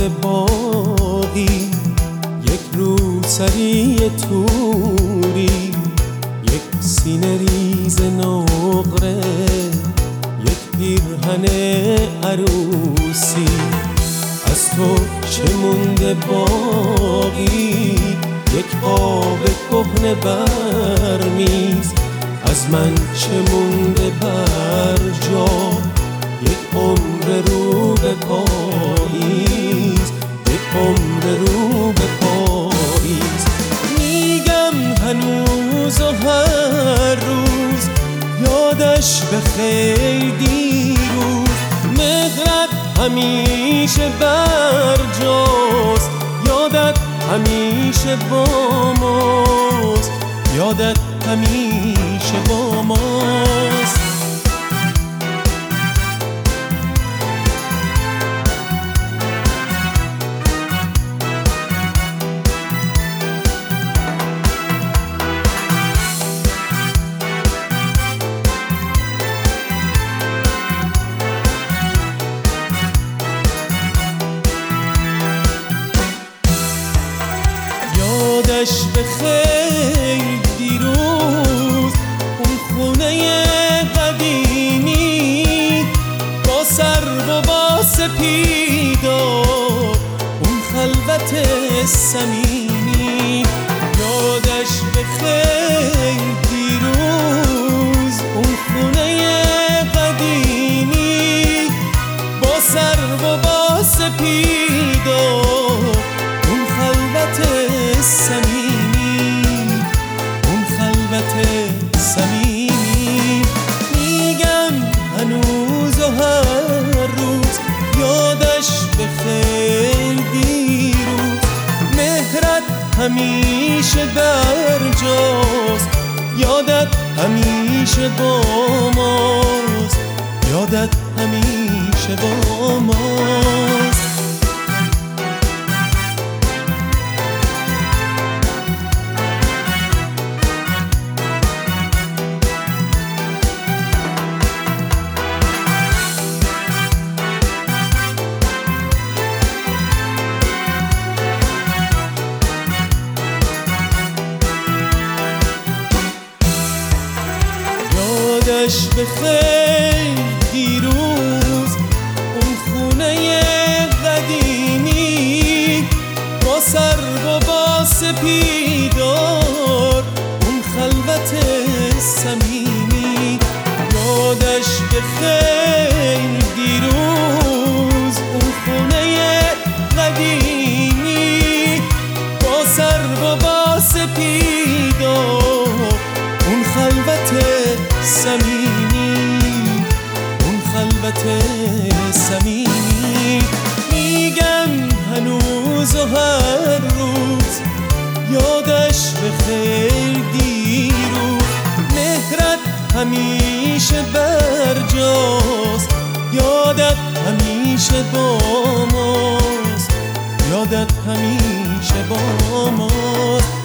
مونده باقی، یک روسری توری، یک سینه ریز نقره، یک پیرهن عروسی. از تو چه مونده باقی؟ یک آب کهنه بر میز. از من چه مونده بر جا؟ یک عمر رو به پاییز، یک عمر رو به پاییز. میگم هنوز و هر روز یادش بخیر دیروز. مهرت همیشه بر جاست، یادت همیشه با ماست، یادت همیشه با ماست. یادش بخیر دیروز، اون خونه قدیمی با سرو و با سپیدار، اون خلوت صمیمی. یادش بخیر دیروز، اون خونه قدیمی با سرو و با سپیدار، اون خلوت صمیمی، اون خلوت صمیمی. میگم هنوز و هر روز یادش بخیر دیروز. مهرت همیشه بر جاست، یادت همیشه با ماست، یادت همیشه با ماست. یادش بخیر دیروز، اون خونه قدیمی با سرو و با سپیدار، اون خلوت صمیمی. یادش بخیر دیروز، اون خونه قدیمی با سرو و با سپیدار، اون خلوت صمیمی، اون خلوت صمیمی. میگم هنوز و هر روز یادش بخیر دیروز. مهرت همیشه بر جاست، یادت همیشه با ماست، یادت همیشه با ماست.